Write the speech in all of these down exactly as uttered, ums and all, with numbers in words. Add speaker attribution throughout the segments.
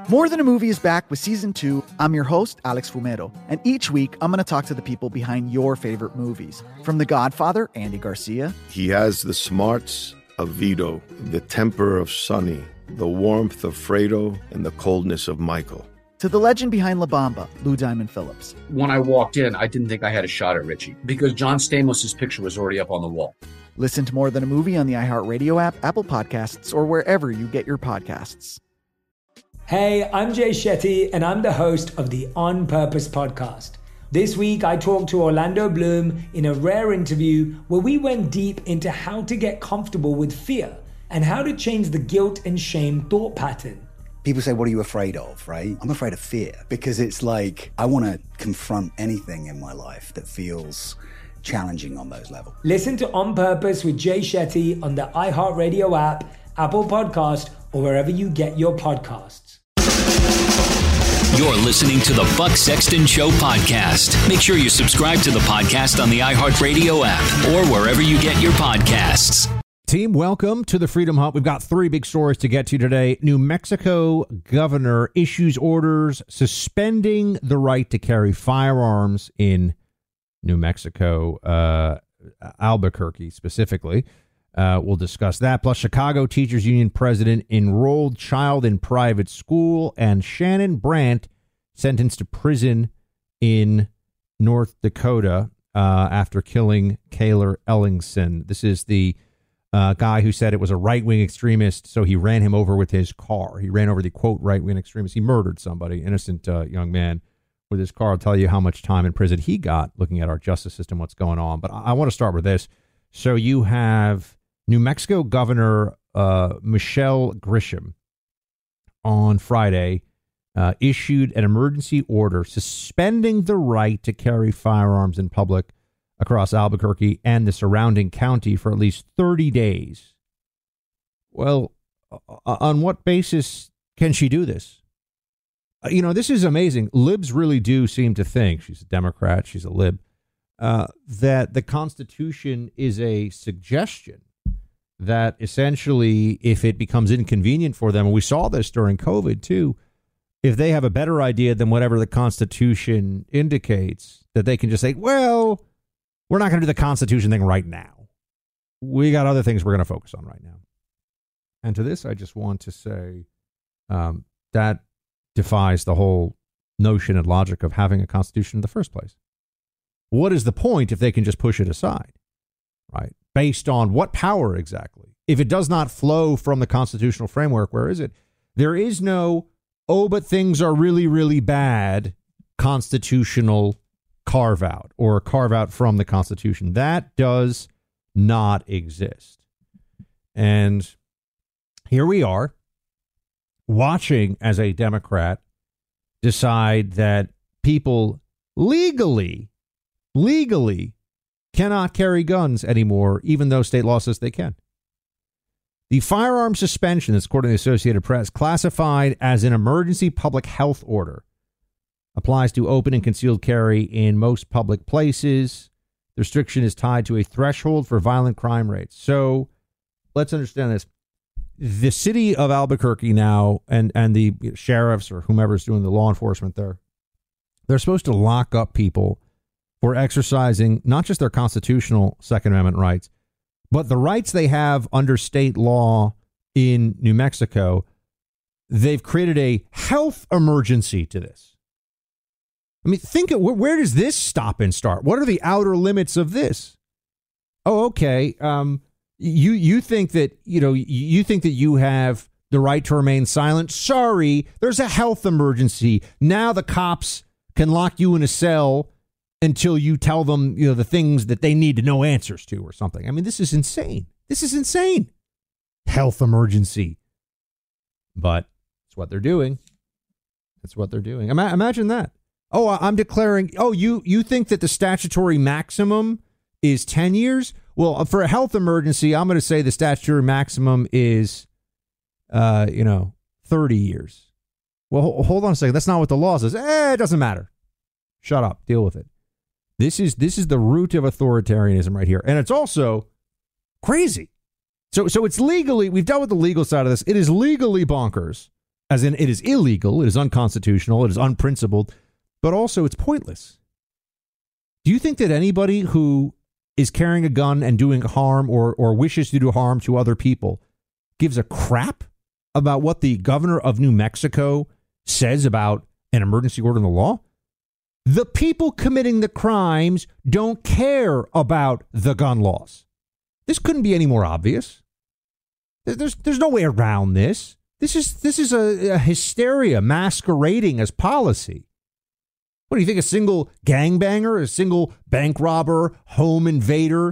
Speaker 1: More Than a Movie is back with season two. I'm your host, Alex Fumero, and each week I'm going to talk to the people behind your favorite movies. From The Godfather, Andy Garcia.
Speaker 2: He has the smarts of Vito, the temper of Sonny, the warmth of Fredo, and the coldness of Michael.
Speaker 1: To the legend behind La Bamba, Lou Diamond Phillips.
Speaker 3: When I walked in, I didn't think I had a shot at Richie because John Stamos' picture was already up on the wall.
Speaker 1: Listen to More Than a Movie on the iHeartRadio app, Apple Podcasts, or wherever you get your podcasts.
Speaker 4: Hey, I'm Jay Shetty, and I'm the host of the On Purpose podcast. This week, I talked to Orlando Bloom in a rare interview where we went deep into how to get comfortable with fear and how to change the guilt and shame thought pattern.
Speaker 5: People say, what are you afraid of, right? I'm afraid of fear because it's like I want to confront anything in my life that feels challenging on those levels.
Speaker 4: Listen to On Purpose with Jay Shetty on the iHeartRadio app, Apple Podcast, or wherever you get your podcasts.
Speaker 6: You're listening to the Buck Sexton Show podcast. Make sure you subscribe to the podcast on the iHeartRadio app or wherever you get your podcasts.
Speaker 7: Team, welcome to the Freedom Hut. We've got three big stories to get to today. New Mexico governor issues orders suspending the right to carry firearms in New Mexico, uh, Albuquerque specifically. Uh, we'll discuss that. Plus, Chicago Teachers Union president enrolled child in private school, and Shannon Brandt sentenced to prison in North Dakota uh, after killing Kaylor Ellingson. This is the uh, guy who said it was a right-wing extremist, so he ran him over with his car. He ran over the, quote, right-wing extremist. He murdered somebody, innocent uh, young man, with his car. I'll tell you how much time in prison he got looking at our justice system, what's going on. But I, I want to start with this. So you have New Mexico Governor uh, Michelle Grisham on Friday uh, issued an emergency order suspending the right to carry firearms in public across Albuquerque and the surrounding county for at least thirty days. Well, on what basis can she do this? You know, this is amazing. Libs really do seem to think, she's a Democrat, she's a lib, uh, that the Constitution is a suggestion. That essentially, if it becomes inconvenient for them, and we saw this during COVID too, if they have a better idea than whatever the Constitution indicates, that they can just say, well, we're not going to do the Constitution thing right now. We got other things we're going to focus on right now. And to this, I just want to say um, that defies the whole notion and logic of having a Constitution in the first place. What is the point if they can just push it aside, right? Based on what power exactly? If it does not flow from the constitutional framework, where is it? There is no, oh, but things are really, really bad constitutional carve out or carve out from the Constitution. That does not exist. And here we are watching as a Democrat decide that people legally, legally, cannot carry guns anymore, even though state law says they can. The firearm suspension, that's according to the Associated Press, classified as an emergency public health order, applies to open and concealed carry in most public places. The restriction is tied to a threshold for violent crime rates. So let's understand this. The city of Albuquerque now and, and the sheriffs or whomever's doing the law enforcement there, they're supposed to lock up people for exercising not just their constitutional Second Amendment rights, but the rights they have under state law in New Mexico. They've created a health emergency to this. I mean, think of where does this stop and start? What are the outer limits of this? Oh, okay. Um, you you think that, you know, you think that you have the right to remain silent. Sorry, there's a health emergency. Now the cops can lock you in a cell until you tell them, you know, the things that they need to know answers to or something. I mean, this is insane. This is insane. Health emergency. But it's what they're doing. It's what they're doing. Ima- imagine that. Oh, I'm declaring, oh, you, you think that the statutory maximum is ten years? Well, for a health emergency, I'm going to say the statutory maximum is, uh, you know, thirty years. Well, hold on a second. That's not what the law says. Eh, it doesn't matter. Shut up. Deal with it. This is this is the root of authoritarianism right here. And it's also crazy. So so it's legally, we've dealt with the legal side of this. It is legally bonkers as in it is illegal, it is unconstitutional, it is unprincipled, but also it's pointless. Do you think that anybody who is carrying a gun and doing harm or or wishes to do harm to other people gives a crap about what the governor of New Mexico says about an emergency order in the law? The people committing the crimes don't care about the gun laws. This couldn't be any more obvious. There's there's no way around this. This is this is a, a hysteria masquerading as policy. What do you think? A single gangbanger, a single bank robber, home invader,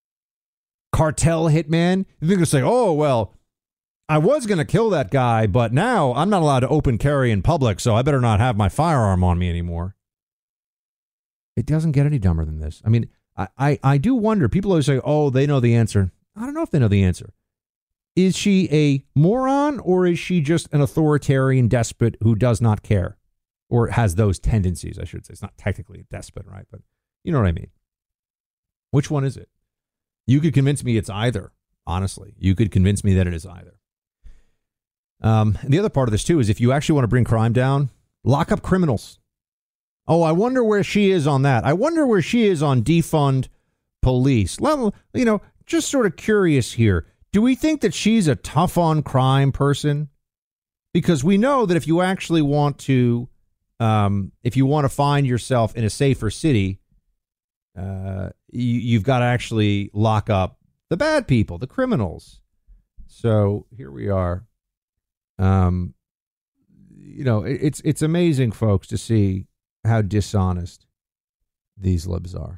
Speaker 7: cartel hitman? You're going to say, oh, well, I was going to kill that guy, but now I'm not allowed to open carry in public, so I better not have my firearm on me anymore. It doesn't get any dumber than this. I mean, I, I, I do wonder. People always say, oh, they know the answer. I don't know if they know the answer. Is she a moron or is she just an authoritarian despot who does not care? Or has those tendencies, I should say. It's not technically a despot, right? But you know what I mean. Which one is it? You could convince me it's either, honestly. You could convince me that it is either. Um, the other part of this, too, is if you actually want to bring crime down, lock up criminals. Oh, I wonder where she is on that. I wonder where she is on defund police. Well, you know, just sort of curious here. Do we think that she's a tough on crime person? Because we know that if you actually want to, um, if you want to find yourself in a safer city, uh, you, you've got to actually lock up the bad people, the criminals. So here we are. Um, you know, it, it's it's amazing, folks, to see how dishonest these libs are.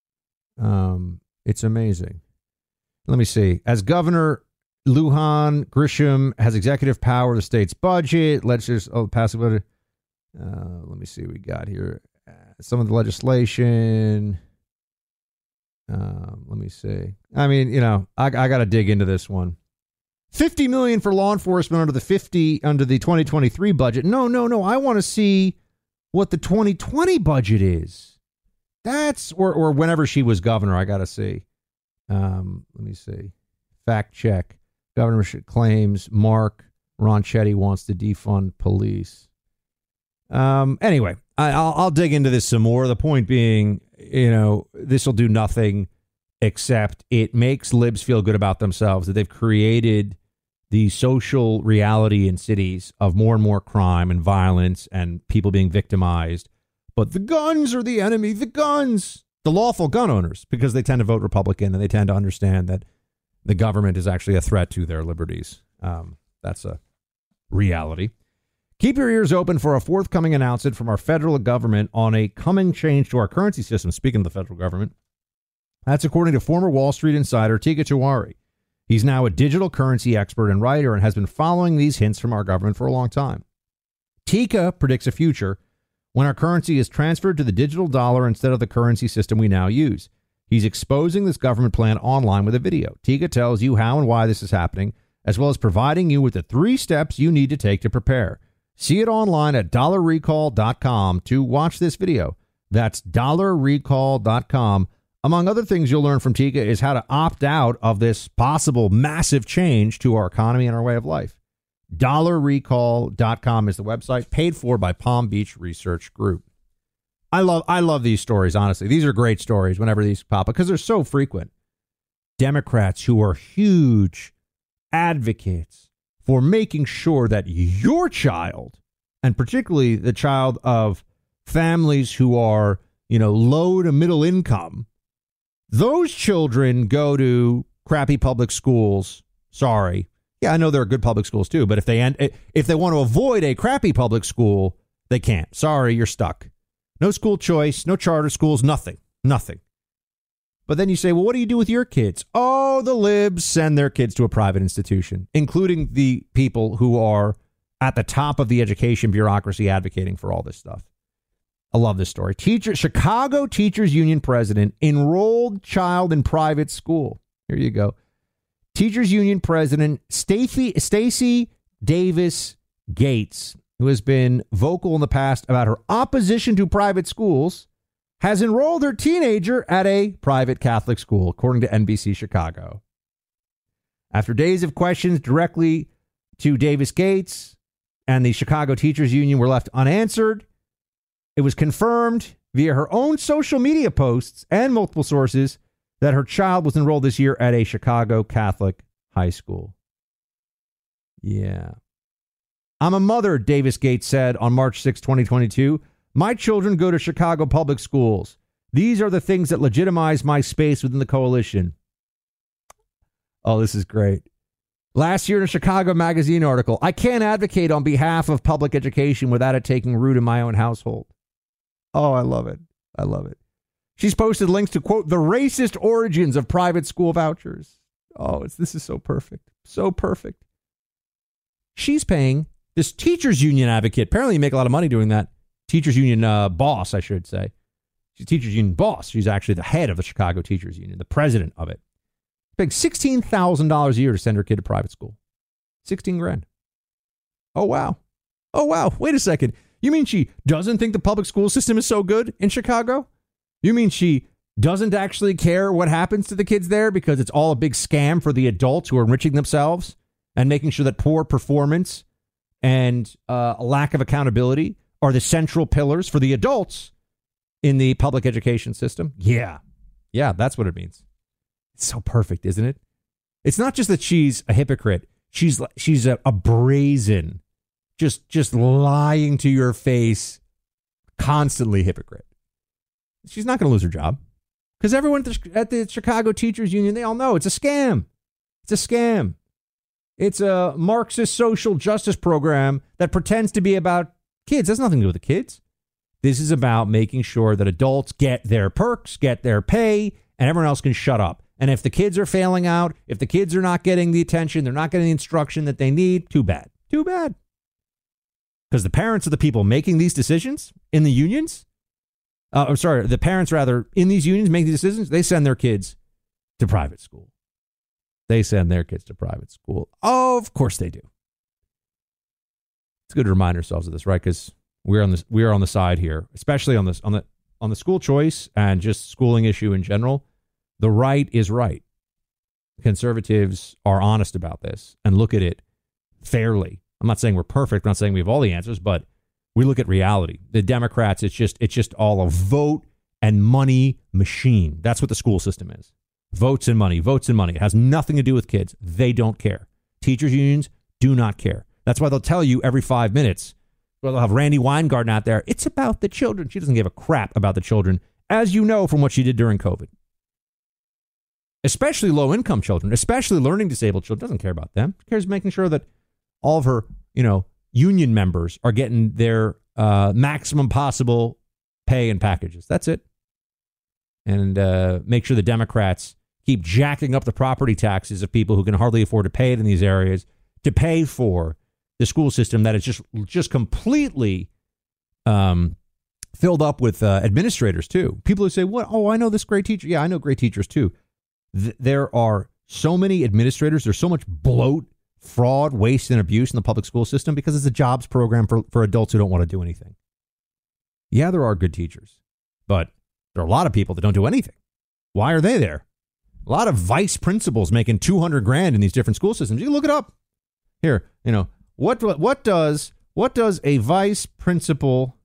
Speaker 7: Um, it's amazing. Let me see. As governor, Lujan Grisham has executive power of the state's budget. Let's just oh, pass it. Uh, let me see what we got here. Uh, some of the legislation. Um, let me see. I mean, you know, I, I got to dig into this one. fifty million dollars for law enforcement under the fifty under the twenty twenty-three budget. No, no, no. I want to see what the twenty twenty budget is. That's or or whenever she was governor. I got to see. Um, let me see. Fact check. Governorship claims Mark Ronchetti wants to defund police. Um, anyway, I, I'll, I'll dig into this some more. The point being, you know, this will do nothing except it makes libs feel good about themselves that they've created the social reality in cities of more and more crime and violence and people being victimized. But the guns are the enemy, the guns, the lawful gun owners, because they tend to vote Republican and they tend to understand that the government is actually a threat to their liberties. Um, that's a reality. Keep your ears open for a forthcoming announcement from our federal government on a coming change to our currency system. Speaking of the federal government, that's according to former Wall Street insider Teeka Tiwari. He's now a digital currency expert and writer and has been following these hints from our government for a long time. Teeka predicts a future when our currency is transferred to the digital dollar instead of the currency system we now use. He's exposing this government plan online with a video. Teeka tells you how and why this is happening, as well as providing you with the three steps you need to take to prepare. See it online at dollar recall dot com to watch this video. That's dollar recall dot com. Among other things you'll learn from Teeka is how to opt out of this possible massive change to our economy and our way of life. dollar recall dot com is the website, paid for by Palm Beach Research Group. I love I love these stories, honestly. These are great stories whenever these pop up because they're so frequent. Democrats who are huge advocates for making sure that your child, and particularly the child of families who are, you know, low to middle income, those children go to crappy public schools. Sorry. Yeah, I know there are good public schools too, but if they end, if they want to avoid a crappy public school, they can't. Sorry, you're stuck. No school choice, no charter schools, nothing, nothing. But then you say, well, what do you do with your kids? Oh, the libs send their kids to a private institution, including the people who are at the top of the education bureaucracy advocating for all this stuff. I love this story. Teacher, Chicago Teachers Union president enrolled child in private school. Here you go. Teachers Union president Stacey Stacey Davis Gates, who has been vocal in the past about her opposition to private schools, has enrolled her teenager at a private Catholic school, according to N B C Chicago. After days of questions directly to Davis Gates, and the Chicago Teachers Union were left unanswered. It was confirmed via her own social media posts and multiple sources that her child was enrolled this year at a Chicago Catholic high school. Yeah. I'm a mother, Davis Gates said on March sixth, twenty twenty-two. My children go to Chicago public schools. These are the things that legitimize my space within the coalition. Oh, this is great. Last year in a Chicago Magazine article, I can't advocate on behalf of public education without it taking root in my own household. Oh, I love it. I love it. She's posted links to, quote, the racist origins of private school vouchers. Oh, it's, this is so perfect. So perfect. She's paying this teachers union advocate. Apparently you make a lot of money doing that. Teachers union uh, boss, I should say. She's a teachers union boss. She's actually the head of the Chicago Teachers Union, the president of it. Paying sixteen thousand dollars a year to send her kid to private school. sixteen grand. Oh, wow. Oh, wow. Wait a second. You mean she doesn't think the public school system is so good in Chicago? You mean she doesn't actually care what happens to the kids there because it's all a big scam for the adults who are enriching themselves and making sure that poor performance and uh, a lack of accountability are the central pillars for the adults in the public education system? Yeah. Yeah, that's what it means. It's so perfect, isn't it? It's not just that she's a hypocrite. She's she's a, a brazen, just just lying to your face, constantly hypocrite. She's not going to lose her job because everyone at the, at the Chicago Teachers Union, they all know it's a scam. It's a scam. It's a Marxist social justice program that pretends to be about kids. It has nothing to do with the kids. This is about making sure that adults get their perks, get their pay, and everyone else can shut up. And if the kids are failing out, if the kids are not getting the attention, they're not getting the instruction that they need, too bad. Too bad. Because the parents of the people making these decisions in the unions, uh, I'm sorry, the parents rather in these unions making these decisions, they send their kids to private school. They send their kids to private school. Oh, of course they do. It's good to remind ourselves of this, right? Because we're on this, we are on the side here, especially on this, on the on the school choice and just schooling issue in general. The right is right. Conservatives are honest about this and look at it fairly. I'm not saying we're perfect. I'm not saying we have all the answers, but we look at reality. The Democrats, it's just it's just all a vote and money machine. That's what the school system is. Votes and money, votes and money. It has nothing to do with kids. They don't care. Teachers unions do not care. That's why they'll tell you every five minutes, well, they'll have Randy Weingarten out there. It's about the children. She doesn't give a crap about the children, as you know from what she did during COVID. Especially low-income children, especially learning disabled children. Doesn't care about them. She cares making sure that all of her, you know, union members are getting their uh, maximum possible pay and packages. That's it. And uh, make sure the Democrats keep jacking up the property taxes of people who can hardly afford to pay it in these areas to pay for the school system that is just just completely um, filled up with uh, administrators, too. People who say, "What? Oh, I know this great teacher." Yeah, I know great teachers, too. Th- there are so many administrators. There's so much bloat, fraud, waste, and abuse in the public school system because it's a jobs program for, for adults who don't want to do anything. Yeah, there are good teachers, but there are a lot of people that don't do anything. Why are they there? A lot of vice principals making two hundred grand in these different school systems. You can look it up. Here, you know, what what does what does a vice principal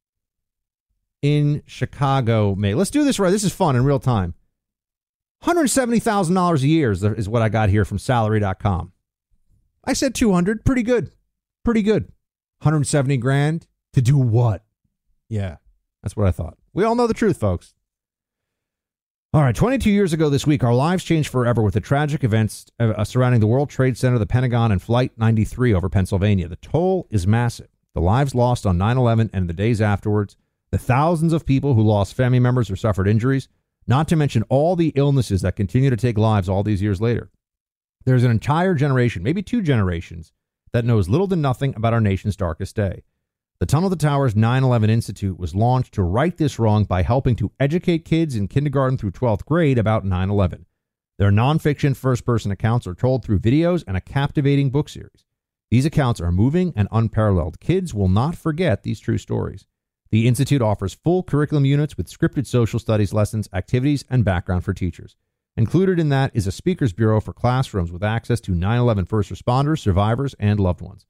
Speaker 7: in Chicago make? Let's do this right. This is fun in real time. one hundred seventy thousand dollars a year is, is what I got here from salary dot com. I said two hundred. Pretty good. Pretty good. one hundred seventy grand to do what? Yeah, that's what I thought. We all know the truth, folks. All right, twenty-two years ago this week, our lives changed forever with the tragic events uh, surrounding the World Trade Center, the Pentagon, and Flight ninety-three over Pennsylvania. The toll is massive. The lives lost on nine eleven and the days afterwards, the thousands of people who lost family members or suffered injuries, not to mention all the illnesses that continue to take lives all these years later. There's an entire generation, maybe two generations, that knows little to nothing about our nation's darkest day. The Tunnel to Towers nine eleven Institute was launched to right this wrong by helping to educate kids in kindergarten through twelfth grade about nine eleven. Their nonfiction first-person accounts are told through videos and a captivating book series. These accounts are moving and unparalleled. Kids will not forget these true stories. The Institute offers full curriculum units with scripted social studies lessons, activities, and background for teachers. Included in that is a speakers bureau for classrooms with access to nine eleven first responders, survivors, and loved ones.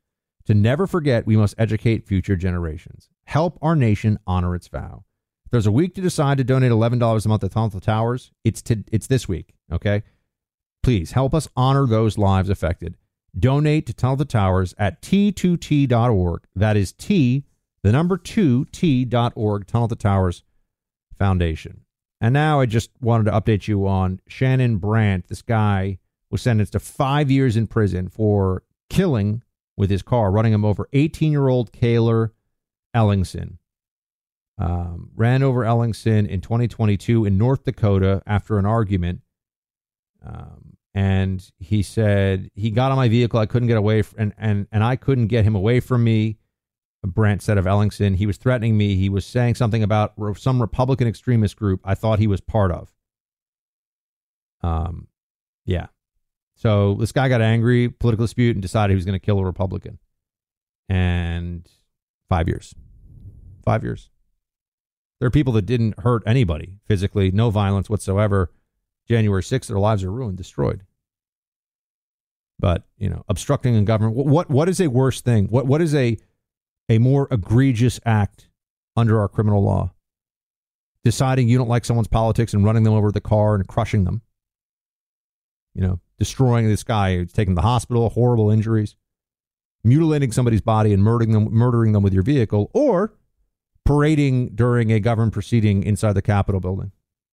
Speaker 7: To never forget, we must educate future generations. Help our nation honor its vow. If there's a week to decide to donate eleven dollars a month to Tunnel to Towers, it's to, it's this week, okay? Please help us honor those lives affected. Donate to Tunnel to Towers at T two T dot org. That is T, the number two, T dot org, Tunnel to Towers Foundation. And now I just wanted to update you on Shannon Brandt. This guy was sentenced to five years in prison for killing with his car, running him over. eighteen-year-old Kayler Ellingson um, ran over Ellingson in twenty twenty-two in North Dakota after an argument. Um, and he said, he got on my vehicle. I couldn't get away, f- and, and, and I couldn't get him away from me. Brandt said of Ellingson, he was threatening me. He was saying something about some Republican extremist group I thought he was part of. Um, yeah. So this guy got angry, political dispute, and decided he was going to kill a Republican. And five years. Five years. There are people that didn't hurt anybody physically, no violence whatsoever. January sixth, their lives are ruined, destroyed. But, you know, obstructing in government. What what is a worse thing? What what is a a more egregious act under our criminal law? Deciding you don't like someone's politics and running them over the car and crushing them. You know, destroying this guy, taking him to the hospital, horrible injuries, mutilating somebody's body and murdering them, murdering them with your vehicle, or parading during a government proceeding inside the Capitol building.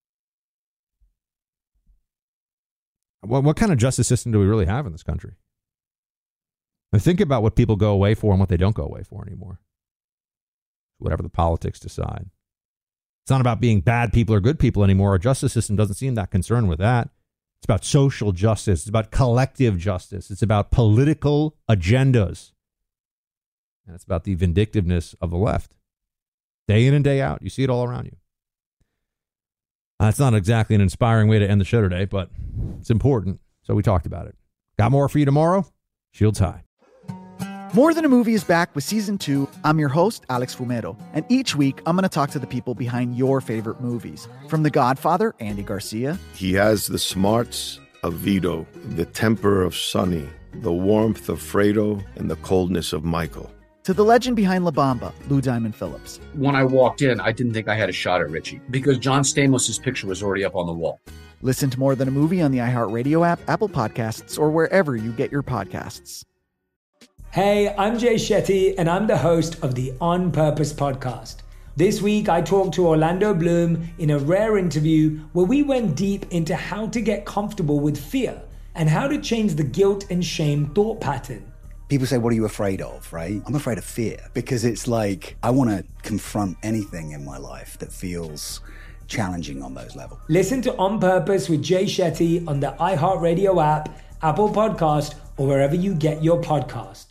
Speaker 7: What, what kind of justice system do we really have in this country? And think about what people go away for and what they don't go away for anymore. Whatever the politics decide. It's not about being bad people or good people anymore. Our justice system doesn't seem that concerned with that. It's about social justice. It's about collective justice. It's about political agendas. And it's about the vindictiveness of the left. Day in and day out. You see it all around you. That's not exactly an inspiring way to end the show today, but it's important. So we talked about it. Got more for you tomorrow? Shields high.
Speaker 1: More Than a Movie is back with season two. I'm your host, Alex Fumero, and each week I'm going to talk to the people behind your favorite movies. From The Godfather, Andy Garcia.
Speaker 2: He has the smarts of Vito, the temper of Sonny, the warmth of Fredo, and the coldness of Michael.
Speaker 1: To the legend behind La Bamba, Lou Diamond Phillips.
Speaker 3: When I walked in, I didn't think I had a shot at Richie because John Stamos' picture was already up on the wall.
Speaker 1: Listen to More Than a Movie on the iHeartRadio app, Apple Podcasts, or wherever you get your podcasts.
Speaker 4: Hey, I'm Jay Shetty, and I'm the host of the On Purpose podcast. This week, I talked to Orlando Bloom in a rare interview where we went deep into how to get comfortable with fear and how to change the guilt and shame thought pattern.
Speaker 5: People say, what are you afraid of, right? I'm afraid of fear because it's like I want to confront anything in my life that feels challenging on those levels.
Speaker 4: Listen to On Purpose with Jay Shetty on the iHeartRadio app, Apple Podcast, or wherever you get your podcasts.